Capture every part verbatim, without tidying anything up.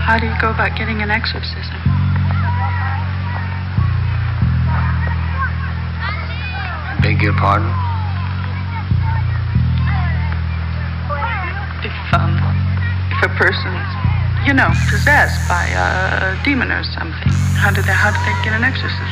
How do you go about getting an exorcism? Beg your pardon? If, um, if a person's, you know, possessed by a demon or something, how do they, how do they get an exorcism?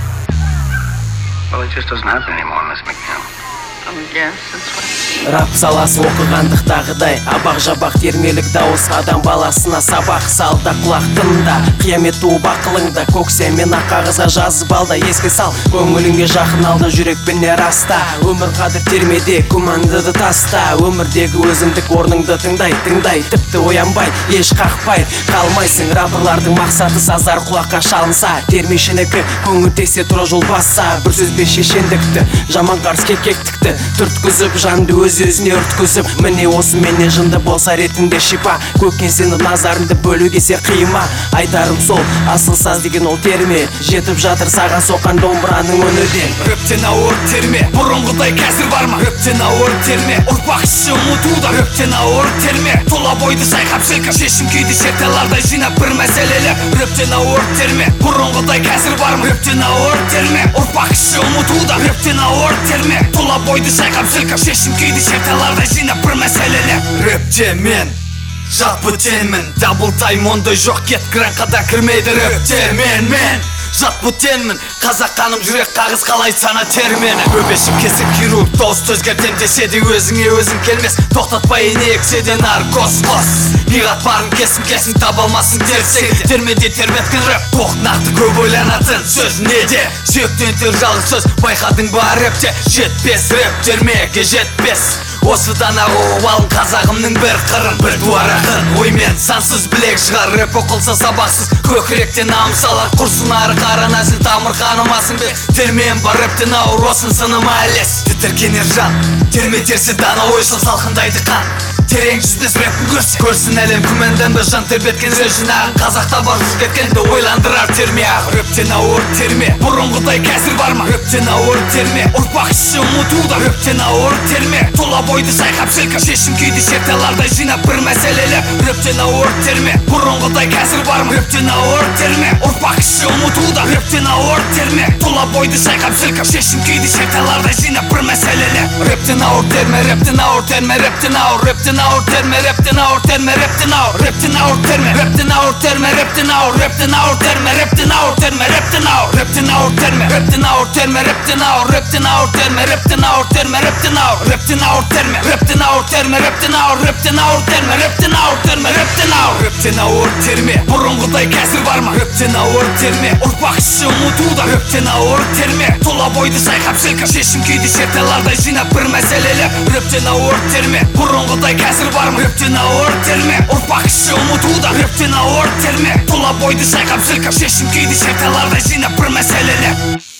Well, it just doesn't happen anymore, Miss McNeil. Um, yes, that's what. Рап саласы оқығандықтағыдай абақ-жабақ термелік дауыс адам баласына сабақ салда құлақ тыңда қиямет туып ақылыңда көксемен ақ қағазға жазып алда еске сал көңіліңе жақын алда жүрекпенне раста өмір қадір термеде күмәндыды таста өмірдегі өзіндік орныңды тыңдай тыңдай тіпті оянбай еш қақпай қалмайсың рапырлардың мақсаты сазар құлаққа шалынса термешінікі көңіл тексе тұра жол басса бір сөзбен шешендікті жаман қарсы кекектікті түрткізіп жанды өз-өзіне үрткізіп міне осы менен жынды болса ретінде шипа көккен сені назарыңды бөлу кесе қима айтарым сол асыл саз деген ол терме жетіп жатыр саған соққан домбыраның өнерден Рөптен ауыр терме бұрынғыдай қазір бар ма Рөптен ауыр терме ұрпақ іші ұмытуда Рөптен ауыр терме тұла бойды шайқап сілкіп шешім күйді шерталардай жинап бір мәселелеп Рөптен ауыр терме бұрынғыдай қазір бар ма Рөптен ауыр терме ұрпақ іші ұмытуда Рөптен ауыр терме тұла бойды шайқап сілкіп шешім күйді шерталардай жинап бір мәселелеп Рөпте мен жат бөтенмін дабыл тайм ондай жоқ кет гранқада кірмейді Рөпте мен мен жат бөтенмін қазақ қаным жүрек қағыз қалай сана термені өбешім кесік хирург дауыс өзгертем десе де өзіңе өзің келмес тоқтатпай инексе де наркоз қос биғат барын кесім кесім таба алмасын дерсең термеде тербеткен рэп тоқ нақты көп ойланатын сөз неде сүйектен тер жалғыз сөз байқадың ба рэпте жетпес рэп термеге жетпес осыдан ағуып алын қазағымның бір қырын бір дуар ақын оймен сансыз білек шығар рэп оқылса сабақсыз көкіректен намыс алар құрсын ары қара нәсіл тамыр қанымасын бе термен бар рэптен ауыр осын сыныма әлес тітіркенер жан терме терсе дана ойшыл салқындайды қан терең жүзбес рэпін көрсе көрсін әлем күмәнданды жан тербеткен сөз жинағын қазақта бар жүз кеткенді ойландырар терме ақ рэптен ауыр терме бұрынғыдай қазір бар ма рэптен ауыр терме ұрпақ іші ұмытуда рэптен ауыр терме тұла бойды шайқап сілкіп шешім күйді шерталардай жинап бір мәселелеп рэптен ауыр терме бұрынғыдай қазір бар ма рэптен ауыр терме ұрпақ іші ұмытуда рэптен ауыр терме тұла бойды шайқап сілкіп шешім күйді шерталардай жинап бір мәселелеп рэптен ауыр терме рэптен ауыр терме рэптен ауыр рэптен ауыр терме рэптен ауыр терме рэптен ауыр рэптен ауыр терме рэптен ауыр терме рэптен ауыр рэптен ауыр терме рэптен ауыр терме рэптен ауыр рэптен ауыр терме рэптен ауыр терме рэптен ауыр рэптен ауыр терме рэптен ауыр терме рэптен ауыр рэптен ауыр терме рэптен ауыр терме рэптен ауыр рэптен ауыр терме рэптен ауыр терме рэптен ауыр рэптен ауыр терме бұрынғыдай қазір бар ма рэптен ауыр терме ұрпақ іші ұмытуда рэптен ауыр терме тұла бойды шайқап сілкіп шешім күйді шерталардай жинап бір мәселелеп рэптен ауыр терме бұрынғыдай қазір бар ма рэптен ауыр терме ұрпақ іші ұмытуда рэптен ауыр терме тұла бойды шайқап сілкіп шешім күйді шерталардай жинап бір мәселелеп